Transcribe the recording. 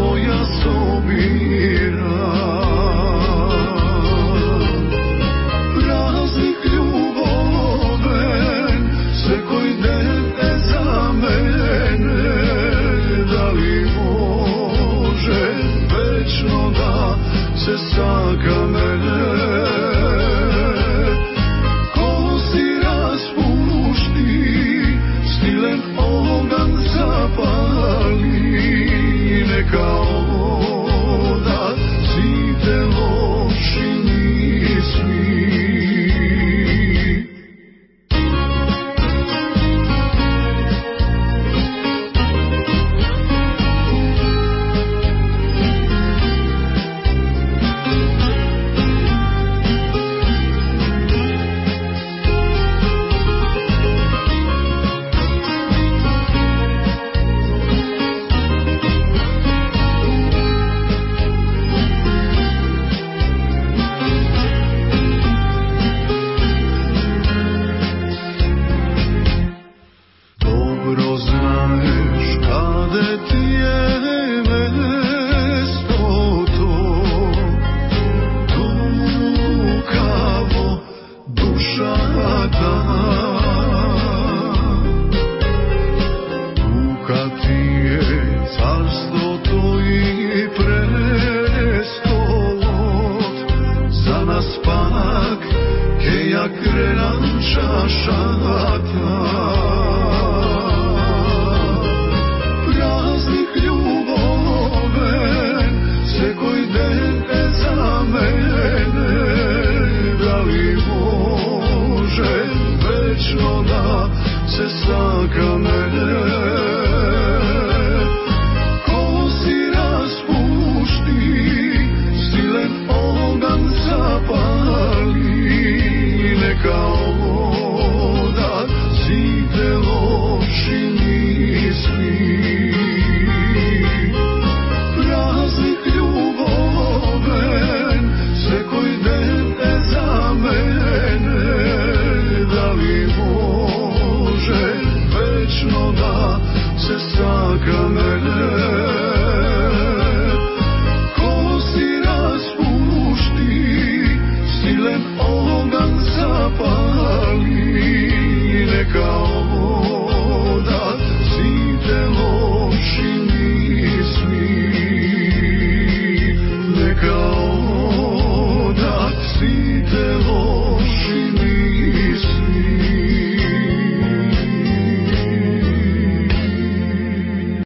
svoja sobira. Praznik ljuboven se koji dete za mene, da li može večno da se saka mene. Ko si raspušti, stilen ogan zapali, neka oda zite loši misli. Dobro znaš kade ti je mesto to, tu kao duša ta, tu kad ti je carstvo to i prestolot, za nas pak keja krenanča šata. Praznik ljuboven se koji dete za mene, da li može večno da se saka mene.